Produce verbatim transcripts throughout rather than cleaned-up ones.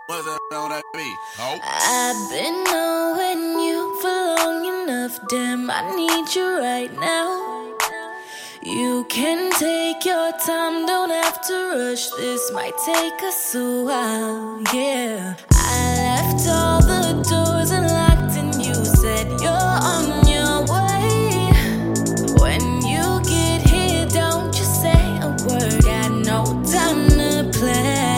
What the hell that be? Oh. I've been knowing you for long enough, damn, I need you right now. You can take your time, don't have to rush, this might take us a while, yeah. I left all the doors unlocked and you said you're on your way. When you get here, don't just say a word, got no time to play.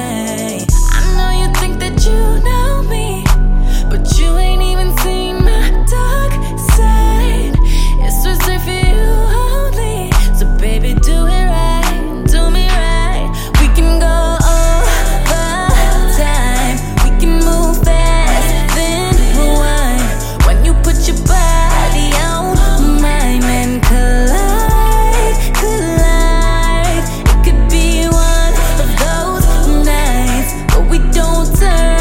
You know me, but you ain't even seen my dark side. It's reserved for you only, so baby do it right, do me right. We can go over time, we can move fast, then rewind. When you put your body on mine and collide, collide. It could be one of those nights, but we don't turn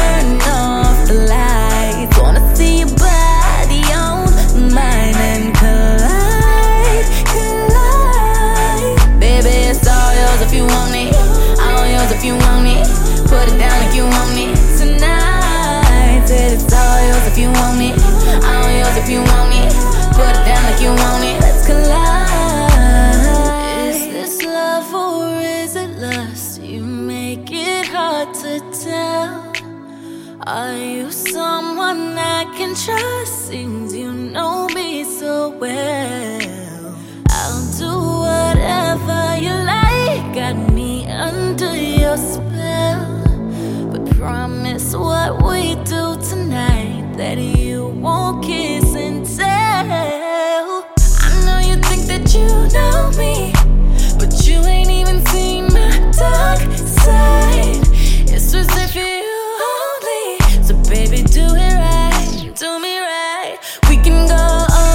if you want it, put it down if you want me tonight. Said it's all yours if you want it, all yours if you want it, put it down like you want it. Let's collide. Is this love or is it lust? You make it hard to tell. Are you someone I can trust? Seems you know me so well. I'll do whatever you like, got me under your spell. But promise what we do tonight, that you won't kiss and tell. I know you think that you know me, but you ain't even seen my dark side. It's reserved for you only, so baby do it right, do me right. We can go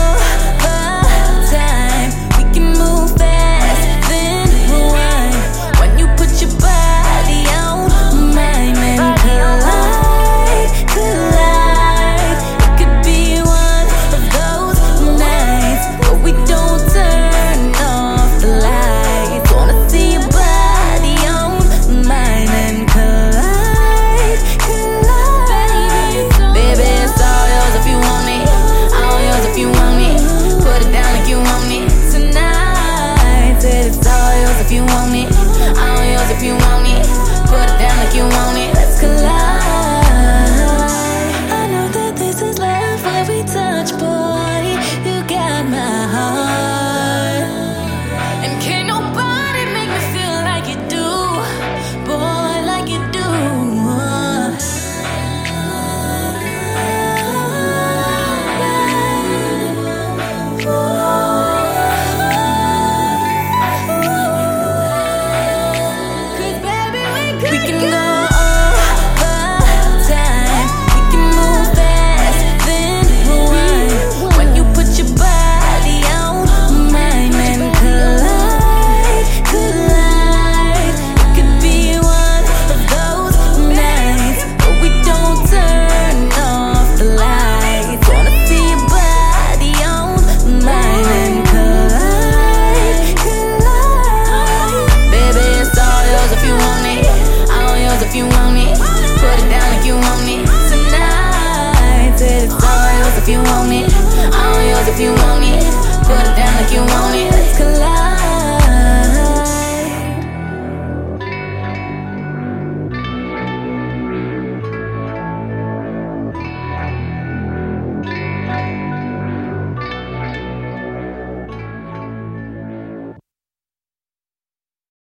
if you want it, all yours if you want it, put it down like you want it. Let's collide. I know that this is love where we touch, boy. You got my heart, and can't nobody make me feel like you do, boy, like you do. We can go over time, we can move fast, then rewind. When you put your body on mine and collide, collide. It could be one of those nights, but we don't turn off the lights. Wanna see your body on mine and collide, collide. Baby, it's all yours if you want it, if you want it, put it down like you want it tonight. Said it's all yours if you want it, all yours if you want it, put it down like you want it.